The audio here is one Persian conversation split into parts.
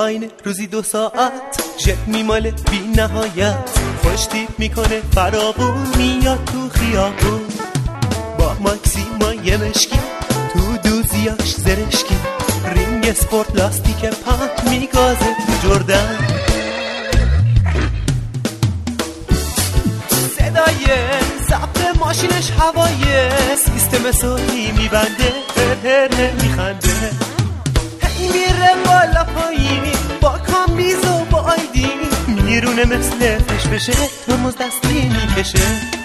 آینه روزی 2 ساعت جت میماله بی نهایت، خوش تیپ میکنه فراغون، میاد تو خیابون با ماکسیمای مشکی، تو دوزیاش زرشکی، رینگ اسپورت لاستیک پاک میگازه تو جردن. صدای ضبط ماشینش هوایه، سیستم صوتی میبنده، هر میخنده، هی میره بالا پایین با کامبیز و با آیدی، میرونه مثل فشفشه ترمز دستی میکشه.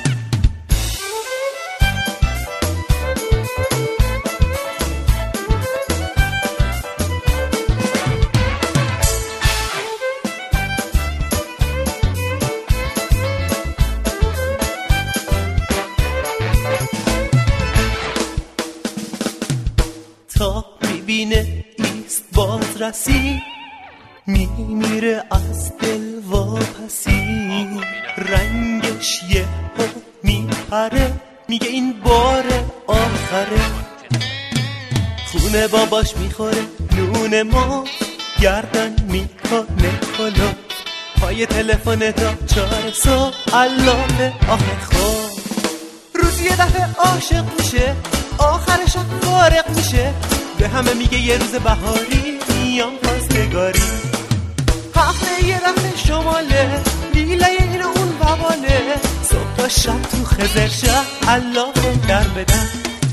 تا میبینه ایست بازرسی، میمیره از دل واپسی، رنگش یه ها میپره، میگه این بار آخره، خونه باباش میخوره نون ما، گردن میکنه کلا، پای تلفن تا 4 صبح علامه آخر خواب. روزی یه دفعه عاشق میشه، آخرش فارق میشه، به همه میگه یه روز بهاری میام خواستگاری، هفته یه دفعه شماله، لیله این اون بواله، صبح تا شب تو خزر شهر علامه در بدن.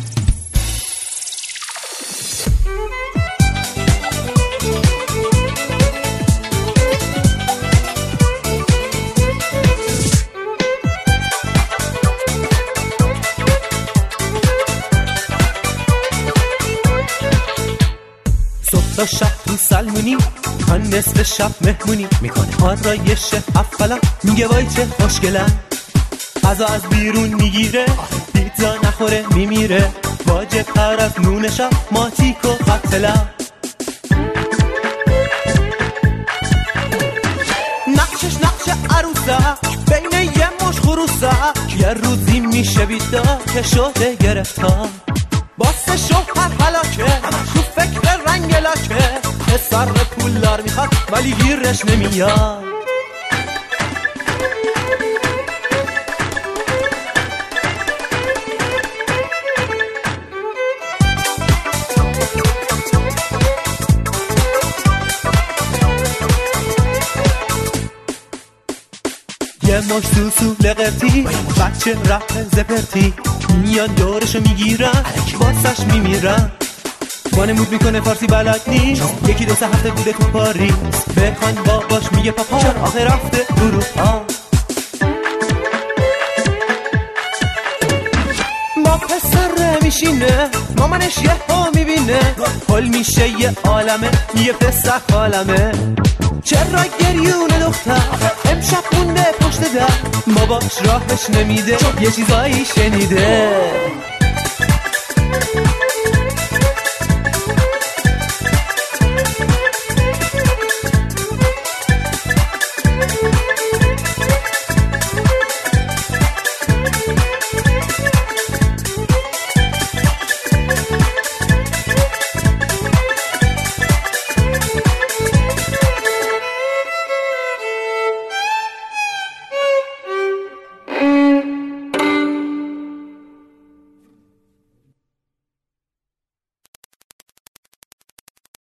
تا شب تو سلمونی، تا نصف شب مهمونی میکنه، آرایش افلا میگه وای چه خوشگلن، غذا از بیرون میگیره، پیتزا نخوره میمیره، واجب تر از نون شب ماتیک و قتلا، نقشش نقش عروسه بین یه مش خروسه، یه روزی میشه بیدار که شده گرفتار، باست شوهر حلاکه تو فکر رنگ لاکه، سر پولدار میخواد ولی گیرش نمیاد. یه مش سوسو لغتی، بچه رپ زپرتی، میان دورشو میگیرن واسش میمیرن، وانمود میکنه فارسی بلد نیست، 1-2 هفته بوده تو پاریس، بخوان باباش میگه پاپا چرا آخه رفته اروپا. با پسر میشینه، مامانش یه ها میبینه، حل میشه یه عالمه، یه پسر عالمه، چرا گریون دختر امشب مونده پشت در، باباش راهش نمیده، یه چیزایی شنیده.